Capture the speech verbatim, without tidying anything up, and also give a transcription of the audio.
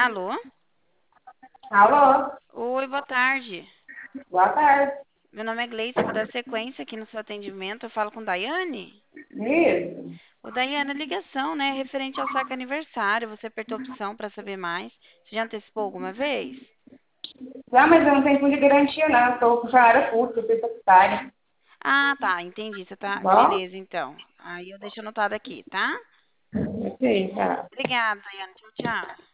Alô? Alô, Oi, boa tarde. boa tarde. Meu nome é Gleice, eu vou dar sequência aqui no seu atendimento. Eu falo com Daiane? Isso. Ô, Daiane, ligação, né? Referente ao saque aniversário. Você apertou opção para saber mais. Você já antecipou alguma vez? Ah, mas eu não tenho fundo de garantia, não. Estou com salário curto, eu sou secretária. Ah, tá, entendi. Você tá. Bom? Beleza, então. Aí eu deixo anotado aqui, tá? Ok, tá. Obrigada, Daiane. Tchau, tchau.